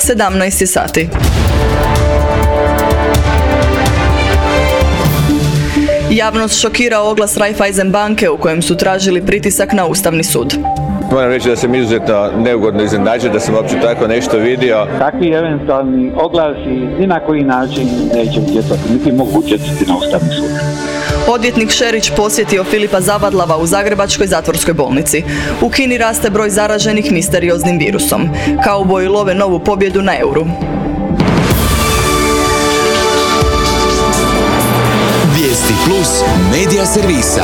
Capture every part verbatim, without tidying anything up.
sedamnaest sati. Javnost šokirao oglas Raiffeisen banke u kojem su tražili pritisak na Ustavni sud. Moram reći da sam izuzetno neugodno iznenađen da sam uopće tako nešto vidio. Takvi eventualni oglasi ni na koji način neće utjecati, niti mogu utjecati na Ustavni sud. Odvjetnik Šerić posjetio Filipa Zavadlava u Zagrebačkoj zatvorskoj bolnici. U Kini raste broj zaraženih misterioznim virusom. Kauboji love novu pobjedu na euru. Vijesti plus medija servisa.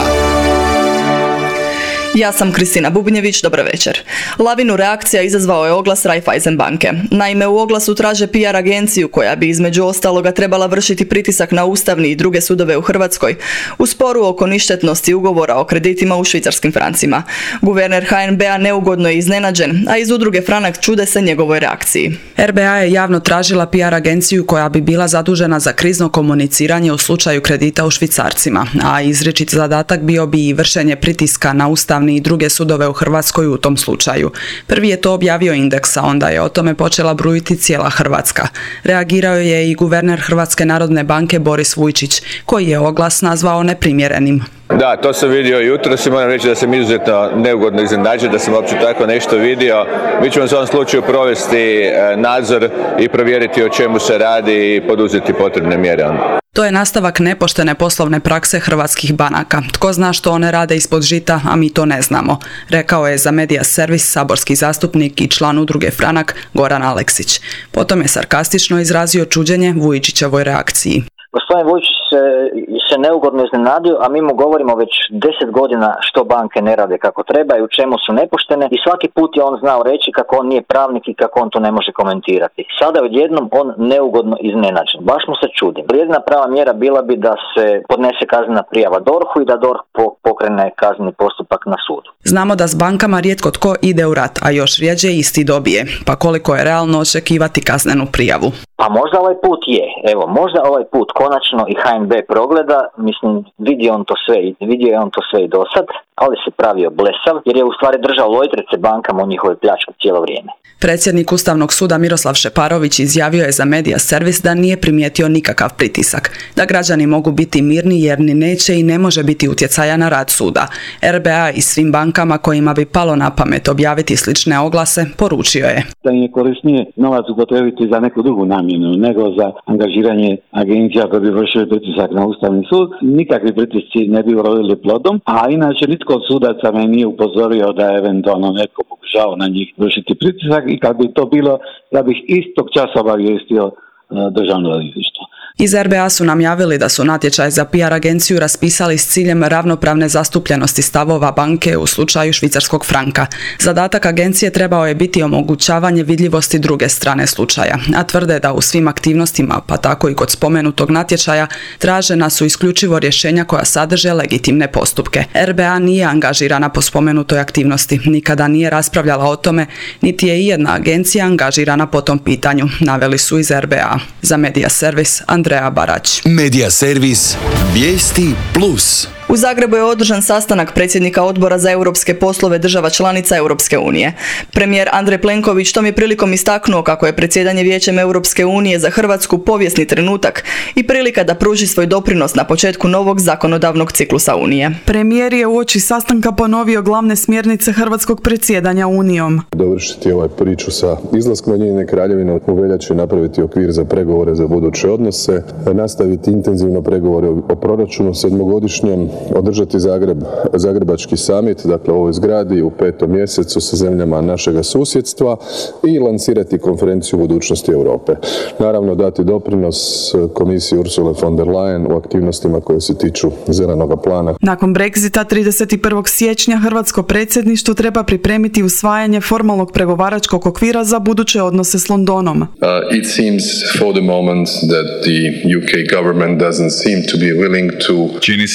Ja sam Kristina Bubnjević, dobar večer. Lavinu reakcija izazvao je oglas Raiffeisen banke. Naime, u oglasu traže P R agenciju koja bi između ostaloga trebala vršiti pritisak na ustavni i druge sudove u Hrvatskoj u sporu oko ništetnosti ugovora o kreditima u švicarskim francima. Guverner H N B-a neugodno je iznenađen, a iz udruge Franak čude se njegovoj reakciji. R B A je javno tražila P R agenciju koja bi bila zadužena za krizno komuniciranje u slučaju kredita u švicarcima, a izričit zadatak bio bi i vršenje pritiska na ustavni i druge sudove u Hrvatskoj u tom slučaju. Prvi je to objavio Indeks, a onda je o tome počela brujiti cijela Hrvatska. Reagirao je i guverner Hrvatske narodne banke Boris Vujčić, koji je oglas nazvao neprimjerenim. Da, to sam vidio jutros i moram reći da sam izuzetno neugodno iznenađen da sam uopće tako nešto vidio. Mi ćemo u svom slučaju provesti nadzor i provjeriti o čemu se radi i poduzeti potrebne mjere. To je nastavak nepoštene poslovne prakse hrvatskih banaka. Tko zna što one rade ispod žita, a mi to ne znamo, rekao je za Medija servis saborski zastupnik i član udruge Franak Goran Aleksić. Potom je sarkastično izrazio čuđenje Vujčićevoj reakciji. Gospodin Vujčić se, se neugodno iznenadio, a mi mu govorimo već deset godina što banke ne rade kako treba i u čemu su nepoštene i svaki put je on znao reći kako on nije pravnik i kako on to ne može komentirati. Sada odjednom on neugodno iznenađen. Baš mu se čudim. Jedina prava mjera bila bi da se podnese kaznena prijava D O R H-u i da D O R H pokrene kazneni postupak na sudu. Znamo da s bankama rijetko tko ide u rat, a još rjeđe isti dobije. Pa koliko je realno očekivati kaznenu prijavu? Pa možda ovaj put je. Evo, možda ovaj put konačno i H N B progleda, mislim, vidio on to sve, vidio je on to sve i do sad, ali se pravio blesav, jer je u stvari držao lojtrice bankama u njihovoj pljački cijelo vrijeme. Predsjednik Ustavnog suda Miroslav Šeparović izjavio je za Medija servis da nije primijetio nikakav pritisak, da građani mogu biti mirni jer ni neće i ne može biti utjecaja na rad suda. R B A i svim bankama kojima bi palo na pamet objaviti slične oglase poručio je. Da im je korisnije novac upotrijebiti za neku drugu namjenu nego za angažiranje agencija koje bi vršili pritisak na Ustavni sud. Nikakvi pritisci ne bi urodili plodom, a inače nitko od sudaca me nije upozorio da je eventualno netko pokušao na njih vršiti pritisak i kad bi to bilo, da bih istog časa obavijestio državno odvjetništvo. Iz R B A su nam javili da su natječaj za P R agenciju raspisali s ciljem ravnopravne zastupljenosti stavova banke u slučaju švicarskog franka. Zadatak agencije trebao je biti omogućavanje vidljivosti druge strane slučaja, a tvrde da u svim aktivnostima, pa tako i kod spomenutog natječaja, tražena su isključivo rješenja koja sadrže legitimne postupke. R B A nije angažirana po spomenutoj aktivnosti, nikada nije raspravljala o tome, niti je ijedna agencija angažirana po tom pitanju, naveli su iz R B A. Za Medija servis Andreja Barać. Medija servis Vijesti plus. U Zagrebu je održan sastanak predsjednika Odbora za europske poslove država članica Europske unije. Premijer Andrej Plenković tom je prilikom istaknuo kako je predsjedanje Vijećem Europske unije za Hrvatsku povijesni trenutak i prilika da pruži svoj doprinos na početku novog zakonodavnog ciklusa Unije. Premijer je uoči sastanka ponovio glavne smjernice hrvatskog predsjedanja Unijom. Dovršiti ovaj priču sa izlaskom Ujedinjene Kraljevine u veljači, napraviti okvir za pregovore za buduće odnose, nastaviti intenzivno pregovore o proračunu sedmogodišnjem, održati Zagreb, Zagrebački summit, dakle u ovoj zgradi u petom mjesecu sa zemljama našega susjedstva i lansirati konferenciju budućnosti Europe. Naravno dati doprinos komisiji Ursule von der Leyen u aktivnostima koje se tiču zelenog plana. Nakon Brexita trideset prvog siječnja hrvatsko predsjedništvo treba pripremiti usvajanje formalnog pregovaračkog okvira za buduće odnose s Londonom. Uh, it seems for the moment that the U K government doesn't seem to be willing to. Čini se da u ovom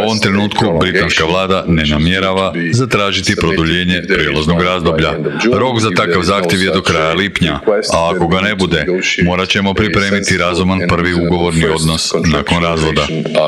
ovom trenutku britanska vlada ne namjerava zatražiti produljenje prijelaznog razdoblja. Rok za takav zahtjev je do kraja lipnja, a ako ga ne bude, morat ćemo pripremiti razuman prvi ugovorni odnos nakon razvoda.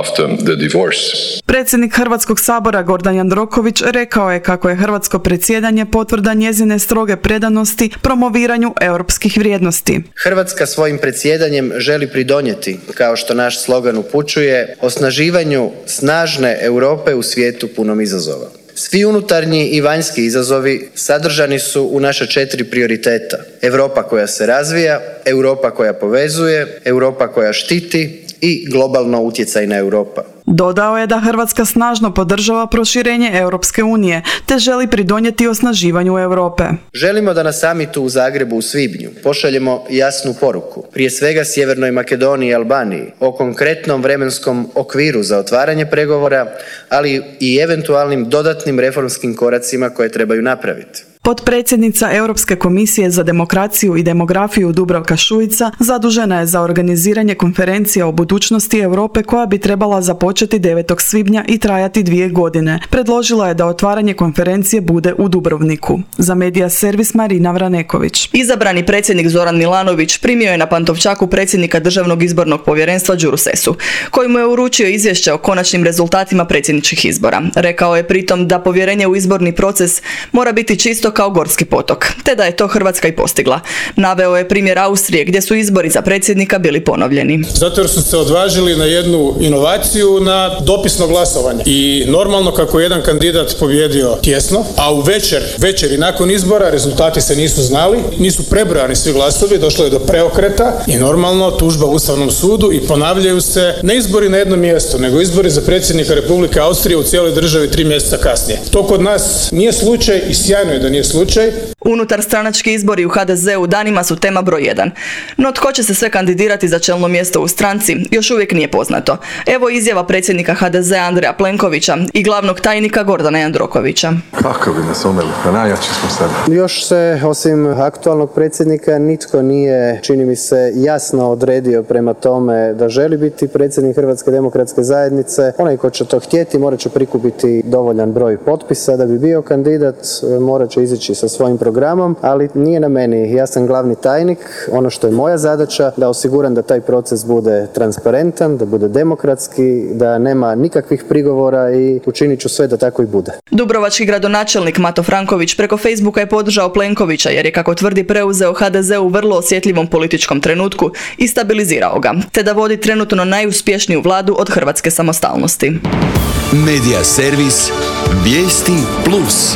Predsjednik Hrvatskog sabora Gordan Jandroković rekao je kako je hrvatsko predsjedanje potvrda njezine stroge predanosti promoviranju europskih vrijednosti. Hrvatska svojim predsjedanjem želi pridonijeti, kao što naš slogan upućuje, osnaživanju snažne Europe u svijetu punom izazova. Svi unutarnji i vanjski izazovi sadržani su u naša četiri prioriteta. Europa koja se razvija, Europa koja povezuje, Europa koja štiti i globalno utjecajna Europa. Dodao je da Hrvatska snažno podržava proširenje Europske unije te želi pridonijeti osnaživanju Europe. Želimo da na samitu u Zagrebu u svibnju pošaljemo jasnu poruku, prije svega Sjevernoj Makedoniji i Albaniji, o konkretnom vremenskom okviru za otvaranje pregovora, ali i eventualnim dodatnim reformskim koracima koje trebaju napraviti. Potpredsjednica Europske komisije za demokraciju i demografiju Dubravka Šuica zadužena je za organiziranje konferencije o budućnosti Europe koja bi trebala započeti devetog svibnja i trajati dvije godine. Predložila je da otvaranje konferencije bude u Dubrovniku. Za Medija servis Marina Vraneković. Izabrani predsjednik Zoran Milanović primio je na Pantovčaku predsjednika Državnog izbornog povjerenstva Đuru Sesu, koji mu je uručio izvješće o konačnim rezultatima predsjedničkih izbora. Rekao je pritom da povjerenje u izborni proces mora biti čisto kao gorski potok, te da je to Hrvatska i postigla. Naveo je primjer Austrije gdje su izbori za predsjednika bili ponovljeni. Zato jer su se odvažili na jednu inovaciju, na dopisno glasovanje. I normalno kako je jedan kandidat pobjedio tjesno, a u večer, večer i nakon izbora rezultati se nisu znali, nisu prebrojani svi glasovi, došlo je do preokreta i normalno tužba u Ustavnom sudu i ponavljaju se ne izbori na jednom mjestu, nego izbori za predsjednika Republike Austrije u cijeloj državi tri mjeseca kasnije. To kod nas nije slučaj i sjajno je da nije slučaj. Unutar stranački izbori u ha de zeu danima su tema broj jedan. No tko će se sve kandidirati za čelno mjesto u stranci još uvijek nije poznato. Evo izjava predsjednika ha de zea Andreja Plenkovića i glavnog tajnika Gordana Jandrokovića. Kako bi nas umeli, pa najjači smo sad. Još se, osim aktualnog predsjednika, nitko nije, čini mi se, jasno odredio prema tome da želi biti predsjednik Hrvatske demokratske zajednice. Onaj ko će to htjeti morat će prikupiti dovoljan broj potpisa da bi bio kandidat, morat će izići sa svojim programom, ali nije na meni. Ja sam glavni tajnik. Ono što je moja zadaća da osiguram da taj proces bude transparentan, da bude demokratski, da nema nikakvih prigovora i učinit ću sve da tako i bude. Dubrovački gradonačelnik Mato Franković preko Facebooka je podržao Plenkovića jer je, kako tvrdi, preuzeo ha de ze u vrlo osjetljivom političkom trenutku i stabilizirao ga, te da vodi trenutno najuspješniju vladu od hrvatske samostalnosti. Medija servis Vijesti plus.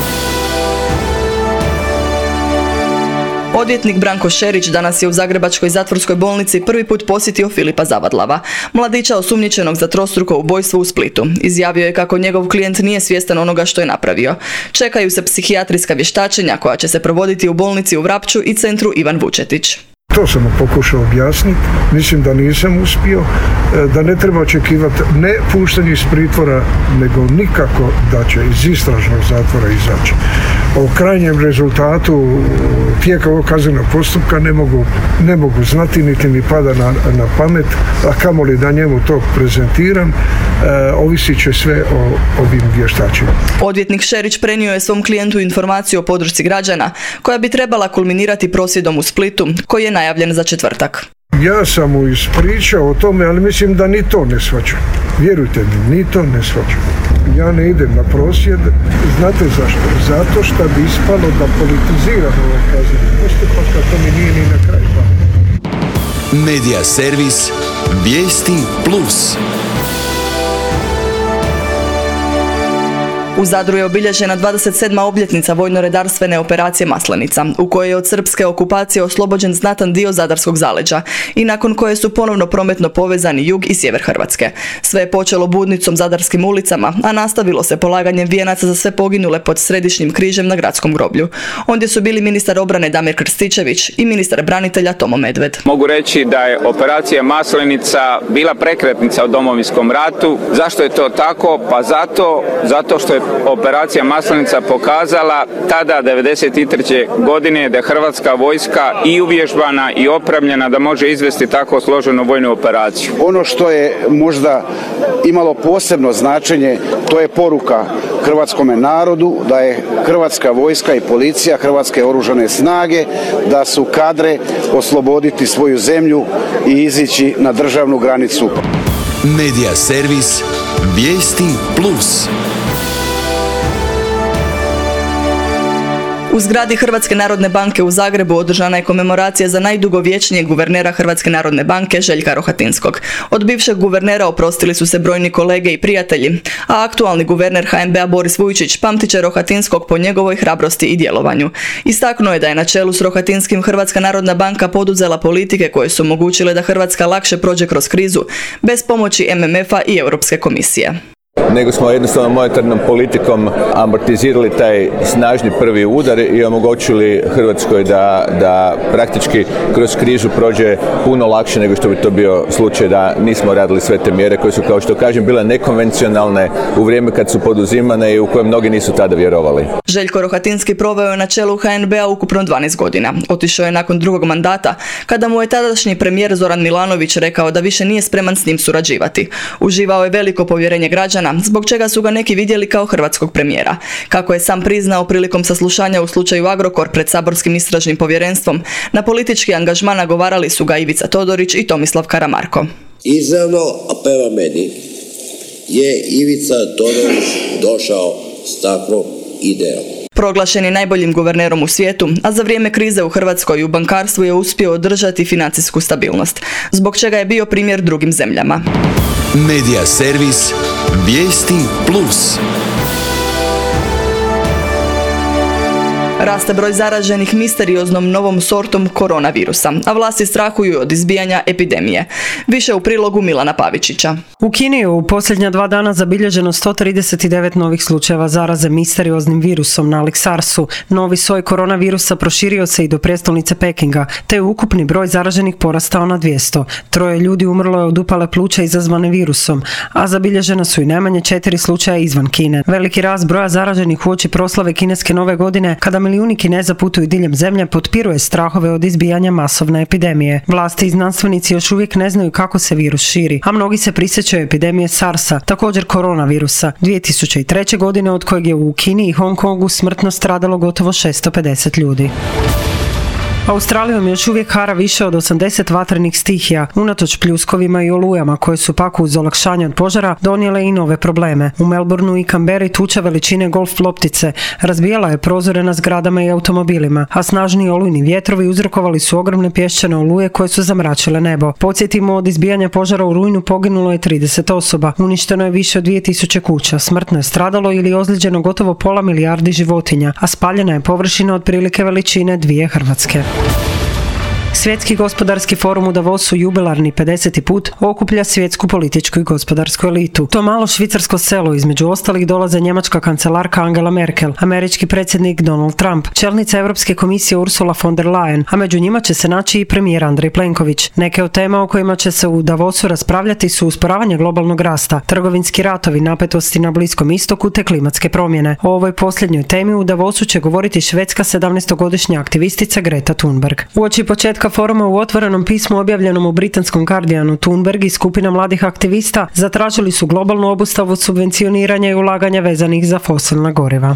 Odvjetnik Branko Šerić danas je u Zagrebačkoj zatvorskoj bolnici prvi put posjetio Filipa Zavadlava, mladića osumnjičenog za trostruko ubojstvo u Splitu. Izjavio je kako njegov klijent nije svjestan onoga što je napravio. Čekaju se psihijatrijska vještačenja koja će se provoditi u bolnici u Vrapču i centru Ivan Vučetić. To sam mu pokušao objasniti, mislim da nisam uspio, da ne treba očekivati ne puštanje iz pritvora, nego nikako da će iz istražnog zatvora izaći. O krajnjem rezultatu tijeka ovog kaznenog postupka ne mogu, ne mogu znati, niti mi pada na, na pamet, a kamoli da njemu to prezentiram, e, ovisit će sve o ovim vještačima. Odvjetnik Šerić prenio je svom klijentu informaciju o podršci građana, koja bi trebala kulminirati prosvjedom u Splitu, koji je najavljen za četvrtak. Ja sam mu ispričao o tome, ali mislim da ni to ne shvaća. Vjerujte mi, ni to ne shvaća. Ja ne idem na prosvjed. Znate zašto? Zato što bi ispalo da politiziram ovaj kazneni postupak, a to mi nije ni na kraju. Medija servis Vijesti plus. U Zadru je obilježena dvadeset sedma obljetnica vojno-redarstvene operacije Maslenica, u kojoj je od srpske okupacije oslobođen znatan dio zadarskog zaleđa i nakon koje su ponovno prometno povezani jug i sjever Hrvatske. Sve je počelo budnicom zadarskim ulicama, a nastavilo se polaganjem vijenaca za sve poginule pod Središnjim križem na gradskom groblju. Ondje su bili ministar obrane Damir Krstičević i ministar branitelja Tomo Medved. Mogu reći da je operacija Maslenica bila prekretnica u Domovinskom ratu. Zašto je to tako? Pa zato, zato što je operacija Maslenica pokazala tada devedeset treće godine da je Hrvatska vojska i uvježbana i opremljena da može izvesti tako složenu vojnu operaciju. Ono što je možda imalo posebno značenje, to je poruka hrvatskome narodu da je Hrvatska vojska i policija, Hrvatske oružane snage, da su kadre osloboditi svoju zemlju i izići na državnu granicu. Medija servis Vijesti plus. U zgradi Hrvatske narodne banke u Zagrebu održana je komemoracija za najdugovječnijeg guvernera Hrvatske narodne banke Željka Rohatinskog. Od bivšeg guvernera oprostili su se brojni kolege i prijatelji, a aktualni guverner H N B-a Boris Vujčić pamtit će Rohatinskog po njegovoj hrabrosti i djelovanju. Istaknuo je da je na čelu s Rohatinskim Hrvatska narodna banka poduzela politike koje su omogućile da Hrvatska lakše prođe kroz krizu, bez pomoći M M F-a i Europske komisije. Nego smo jednostavno monetarnom politikom amortizirali taj snažni prvi udar i omogućili Hrvatskoj da, da praktički kroz krizu prođe puno lakše nego što bi to bio slučaj da nismo radili sve te mjere koje su, kao što kažem, bile nekonvencionalne u vrijeme kad su poduzimane i u koje mnogi nisu tada vjerovali. Željko Rohatinski proveo je na čelu H N B-a ukupno dvanaest godina. Otišao je nakon drugog mandata, kada mu je tadašnji premijer Zoran Milanović rekao da više nije spreman s njim surađivati. Uživao je veliko povjerenje građana, zbog čega su ga neki vidjeli kao hrvatskog premijera. Kako je sam priznao prilikom saslušanja u slučaju Agrokor pred saborskim istražnim povjerenstvom, na politički angažman nagovarali su ga Ivica Todorić i Tomislav Karamarko. Izravno, a prema meni, je Ivica Todorić došao s takvom idejom. Proglašen je najboljim guvernerom u svijetu, a za vrijeme krize u Hrvatskoj i u bankarstvu je uspio održati financijsku stabilnost, zbog čega je bio primjer drugim zemljama. Medija servis Vijesti plus. Raste broj zaraženih misterioznom novom sortom koronavirusa, a vlasti strahuju od izbijanja epidemije. Više u prilogu Milana Pavičića. U Kini je u posljednja dva dana zabilježeno sto trideset devet novih slučajeva zaraze misterioznim virusom nalik sarsu. Novi soj koronavirusa proširio se i do prijestolnice Pekinga, te je ukupni broj zaraženih porastao na dvjesto. Troje ljudi umrlo je od upale pluća izazvane virusom, a zabilježena su i najmanje četiri slučaja izvan Kine. Veliki rast broja zaraženih uoči proslave kineske nove godine, kada milijuni Kineza putuju diljem zemlje, potpiruje strahove od izbijanja masovne epidemije. Vlasti i znanstvenici još uvijek ne znaju kako se virus širi, a mnogi se prisjećaju epidemije sarsa, također koronavirusa, dvije tisuće treće godine, od kojeg je u Kini i Hong Kongu smrtno stradalo gotovo šesto pedeset ljudi. Australijom još uvijek hara više od osamdeset vatrenih stihija, unatoč pljuskovima i olujama koje su pak uz olakšanje od požara donijele i nove probleme. U Melbourneu i Canberri tuča veličine golf loptice razbijala je prozore na zgradama i automobilima, a snažni olujni vjetrovi uzrokovali su ogromne pješčane oluje koje su zamračile nebo. Podsjetimo, od izbijanja požara u rujnu poginulo je trideset osoba, uništeno je više od dvije tisuće kuća, smrtno je stradalo ili ozlijeđeno gotovo pola milijardi životinja, a spaljena je površina otprilike veličine dvije Hrvatske. Svjetski gospodarski forum u Davosu, jubilarni pedeseti put, okuplja svjetsku političku i gospodarsku elitu. To malo švicarsko selo između ostalih dolaze njemačka kancelarka Angela Merkel, američki predsjednik Donald Trump, čelnica Europske komisije Ursula von der Leyen, a među njima će se naći i premijer Andrej Plenković. Neke od tema o kojima će se u Davosu raspravljati su usporavanje globalnog rasta, trgovinski ratovi, napetosti na Bliskom istoku te klimatske promjene. O ovoj posljednjoj temi u Davosu će govoriti švedska sedamnaestogodišnja aktivistica Greta Thunberg. Uoči početka foruma u otvorenom pismu objavljenom u britanskom Guardianu, Thunberg i skupina mladih aktivista zatražili su globalnu obustavu subvencioniranja i ulaganja vezanih za fosilna goriva.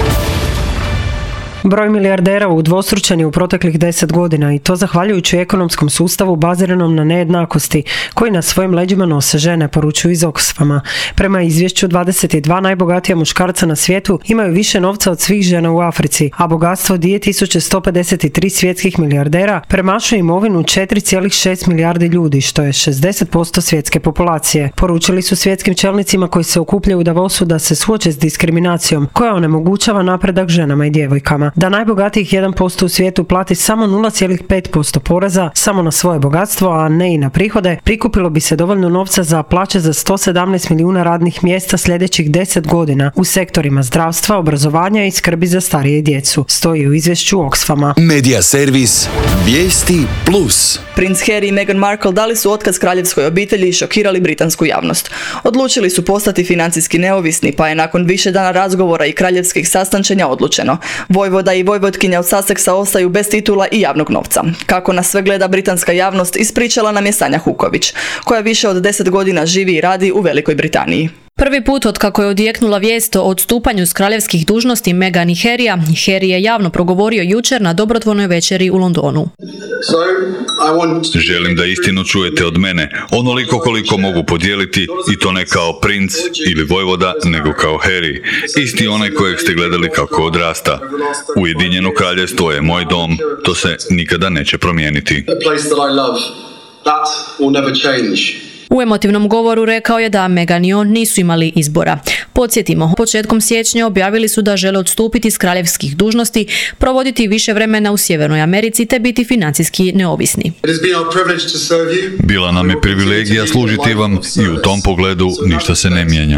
Broj milijardera udvostručen je u proteklih deset godina i to zahvaljujući ekonomskom sustavu baziranom na nejednakosti, koji na svojim leđima nose žene, poručuju iz Oxfama. Prema izvješću, dvadeset dva najbogatija muškarca na svijetu imaju više novca od svih žena u Africi, a bogatstvo dvije tisuće sto pedeset tri svjetskih milijardera premašuje imovinu četiri zarez šest milijardi ljudi, što je šezdeset posto svjetske populacije. Poručili su svjetskim čelnicima koji se okupljaju u Davosu da se suoče s diskriminacijom, koja onemogućava napredak ženama i djevojkama. da najbogatijih jedan posto u svijetu plati samo nula zarez pet posto poreza samo na svoje bogatstvo, a ne i na prihode, prikupilo bi se dovoljno novca za plaće za sto sedamnaest milijuna radnih mjesta sljedećih deset godina u sektorima zdravstva, obrazovanja i skrbi za starije i djecu, stoji u izvješću Oxfama. Media servis Vijesti Plus. Princ Harry i Meghan Markle dali su otkaz kraljevskoj obitelji i šokirali britansku javnost. Odlučili su postati financijski neovisni, pa je nakon više dana razgovora i kraljevskih sastančenja odlučeno. Vojvoda i vojvotkinja od Sussexa ostaju bez titula i javnog novca. Kako na sve gleda britanska javnost, ispričala nam je Sanja Huković, koja više od deset godina živi i radi u Velikoj Britaniji. Prvi put od kako je odjeknula vijest o odstupanju s kraljevskih dužnosti Meghan i Harrya, Harry je javno progovorio jučer na dobrotvornoj večeri u Londonu. Želim da istinu čujete od mene, onoliko koliko mogu podijeliti, i to ne kao princ ili vojvoda, nego kao Harry, isti onaj kojeg ste gledali kako odrasta. Ujedinjeno kraljevstvo je moj dom, to se nikada neće promijeniti. U emotivnom govoru rekao je da Meghan i on nisu imali izbora. Podsjetimo, početkom siječnja objavili su da žele odstupiti s kraljevskih dužnosti, provoditi više vremena u Sjevernoj Americi te biti financijski neovisni. Bila nam je privilegija služiti vam i u tom pogledu ništa se ne mijenja.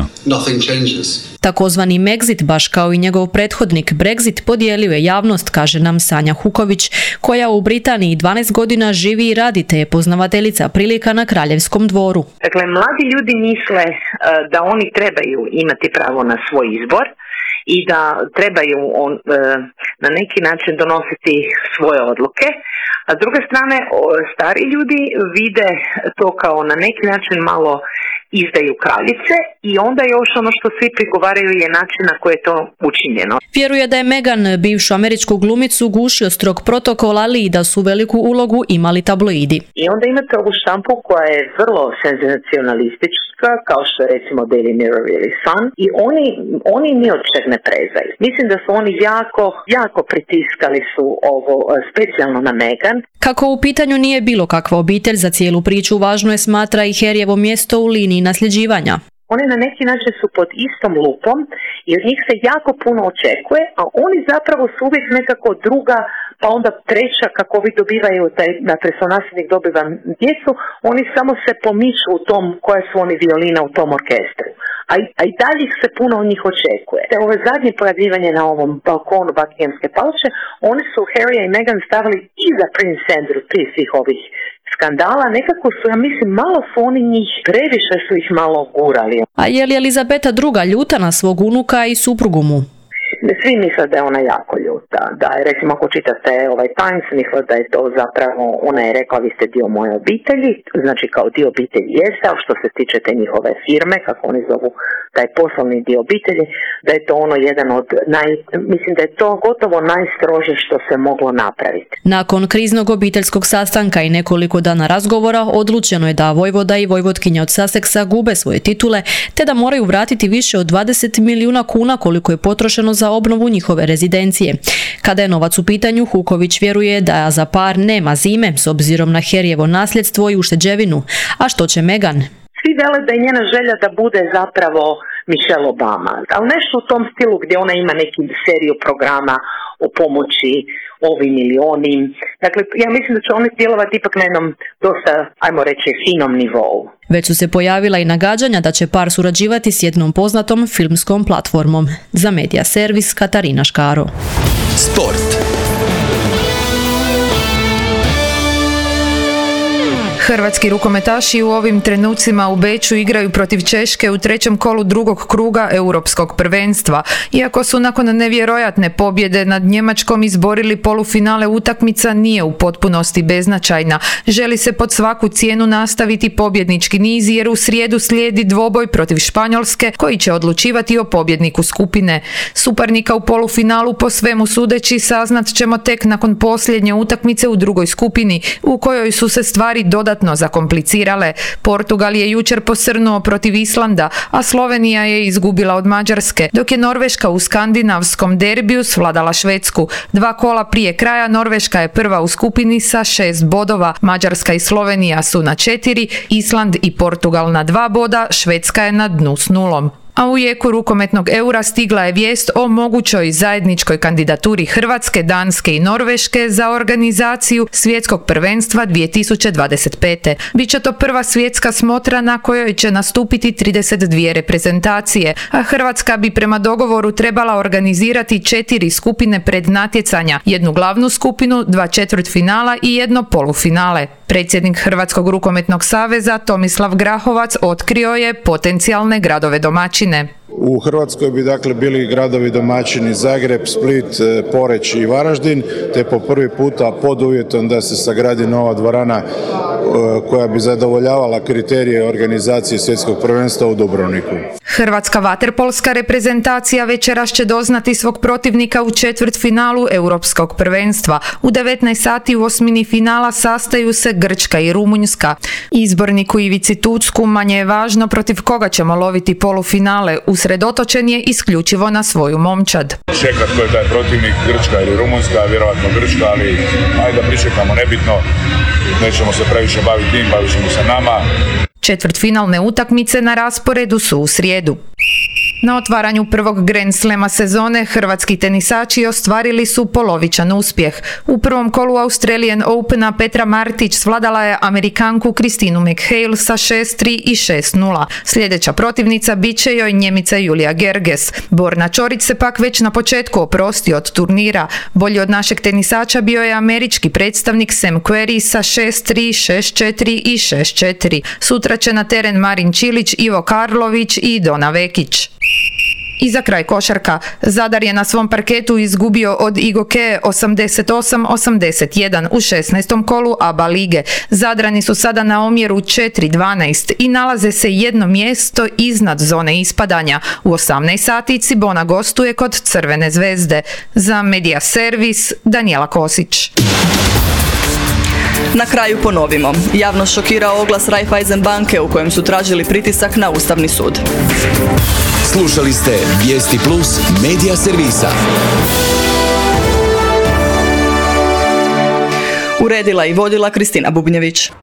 Takozvani Megxit, baš kao i njegov prethodnik Brexit, podijelio je javnost, kaže nam Sanja Huković, koja u Britaniji dvanaest godina živi i radi te je poznavateljica prilika na kraljevskom dvoru. Dakle, mladi ljudi misle uh, da oni trebaju imati pravo na svoj izbor i da trebaju on, uh, na neki način donositi svoje odluke, a s druge strane stari ljudi vide to kao na neki način malo izdaju kraljice i onda još ono što svi prigovaraju je način na koji je to učinjeno. Vjeruje da je Meghan bivšu američku glumicu gušio strog protokol, ali i da su veliku ulogu imali tabloidi. I onda imate ovu štampu koja je vrlo senzacionalistička, kao što je recimo Daily Mirror ili Sun, i oni, oni ni od čeg ne prezaju. Mislim da su oni jako, jako pritiskali su ovo specijalno na Meghan. Kako u pitanju nije bilo kakva obitelj, za cijelu priču važno je, smatra i Harryevo mjesto u liniji nasljeđivanja. Oni na neki način su pod istom lupom i od njih se jako puno očekuje, a oni zapravo su uvijek nekako druga, pa onda treća, kako vi dobivaju, taj, dakle su nasljednik dobiva djecu, oni samo se pomiču u tom koja su oni violina u tom orkestru. A, a i dalje se puno od njih očekuje. Te ove zadnje pojavljivanje na ovom balkonu Buckinghamske palače, oni su Harrya i Meghan stavili iza Prince Andrew prije svih ovih skandala. Nekako su, ja mislim, malo su oni njih, previše su ih malo gurali. A je li Elizabeta druga ljuta na svog unuka i suprugu mu? Svi misle da je ona jako ljuta. Da, recimo ako čitate ovaj Times, misle da je to zapravo, ona je rekla vi ste dio moje obitelji, znači kao dio obitelji jeste, ali što se tiče te njihove firme, kako oni zovu taj poslovni dio obitelji, da je to ono jedan od naj, mislim da je to gotovo najstrože što se moglo napraviti. Nakon kriznog obiteljskog sastanka i nekoliko dana razgovora odlučeno je da vojvoda i vojvotkinja od Sussexa gube svoje titule, te da moraju vratiti više od dvadeset milijuna kuna koliko je potrošeno za obnovu njihove rezidencije. Kada je novac u pitanju, Huković vjeruje da za par nema zime s obzirom na Harryevo nasljedstvo i ušteđevinu. A što će Meghan? Svi vele da je njena želja da bude zapravo Michelle Obama, ali nešto u tom stilu gdje ona ima neki seriju programa o pomoći ovim ili onim. Dakle, ja mislim da će oni djelovati ipak na jednom dosta, ajmo reći, finom nivou. Već su se pojavila i nagađanja da će par surađivati s jednom poznatom filmskom platformom. Za Media servis Katarina Škaro. Sport. Hrvatski rukometaši u ovim trenucima u Beču igraju protiv Češke u trećem kolu drugog kruga europskog prvenstva. Iako su nakon nevjerojatne pobjede nad Njemačkom izborili polufinale, utakmica nije u potpunosti beznačajna. Želi se pod svaku cijenu nastaviti pobjednički niz jer u srijedu slijedi dvoboj protiv Španjolske koji će odlučivati o pobjedniku skupine. Suparnika u polufinalu po svemu sudeći saznat ćemo tek nakon posljednje utakmice u drugoj skupini u kojoj su se stvari dodatno zakomplicirale. Portugal je jučer posrnuo protiv Islanda, a Slovenija je izgubila od Mađarske, dok je Norveška u skandinavskom derbiju svladala Švedsku. Dva kola prije kraja Norveška je prva u skupini sa šest bodova, Mađarska i Slovenija su na četiri, Island i Portugal na dva boda, Švedska je na dnu s nulom. A u jeku rukometnog eura stigla je vijest o mogućoj zajedničkoj kandidaturi Hrvatske, Danske i Norveške za organizaciju svjetskog prvenstva dvije tisuće dvadeset pete. Biće to prva svjetska smotra na kojoj će nastupiti trideset dvije reprezentacije, a Hrvatska bi prema dogovoru trebala organizirati četiri skupine prednatjecanja, jednu glavnu skupinu, dva četvrtfinala i jedno polufinale. Predsjednik Hrvatskog rukometnog saveza Tomislav Grahovac otkrio je potencijalne gradove domaćine. U Hrvatskoj bi dakle bili gradovi domaćini Zagreb, Split, Poreč i Varaždin, te po prvi puta pod uvjetom da se sagradi nova dvorana koja bi zadovoljavala kriterije organizacije svjetskog prvenstva u Dubrovniku. Hrvatska vaterpolska reprezentacija večeras će doznati svog protivnika u četvrtfinalu Europskog prvenstva. U devetnaest sati u osmini finala sastaju se Grčka i Rumunjska. Izborniku Ivici Tucku manje je važno protiv koga ćemo loviti polufinale. Usredotočen je isključivo na svoju momčad. Čekat ko je taj protivnik, Grčka ili Rumunjska, vjerojatno Grčka, ali ajde da pričekamo, nebitno. Nećemo se previše baviti tim, bavit ćemo se nama. Četvrtfinalne utakmice na rasporedu su u srijedu. Na otvaranju prvog Grand Slema sezone hrvatski tenisači ostvarili su polovičan uspjeh. U prvom kolu Australian Opena Petra Martić svladala je Amerikanku Kristinu McHale sa šest tri i šest nula. Sljedeća protivnica bit će joj Njemica Julija Gerges. Borna Čorić se pak već na početku oprostio od turnira. Bolji od našeg tenisača bio je američki predstavnik Sam Querrey sa šest tri, šest četiri i šest četiri. Sutra će na teren Marin Čilić, Ivo Karlović i Dona Vekić. I za kraj košarka. Zadar je na svom parketu izgubio od Igokee osamdeset osam osamdeset jedan u šesnaestom kolu A B A lige. Zadrani su sada na omjeru četiri dvanaest i nalaze se jedno mjesto iznad zone ispadanja. U osamnaest sati Cibona gostuje kod Crvene zvezde. Za Medija Servis, Danijela Kosić. Na kraju ponovimo. Javnost šokirao oglas Raiffeisen banke u kojem su tražili pritisak na Ustavni sud. Slušali ste Vijesti Plus Medija Servisa. Uredila i vodila Kristina Bubnjević.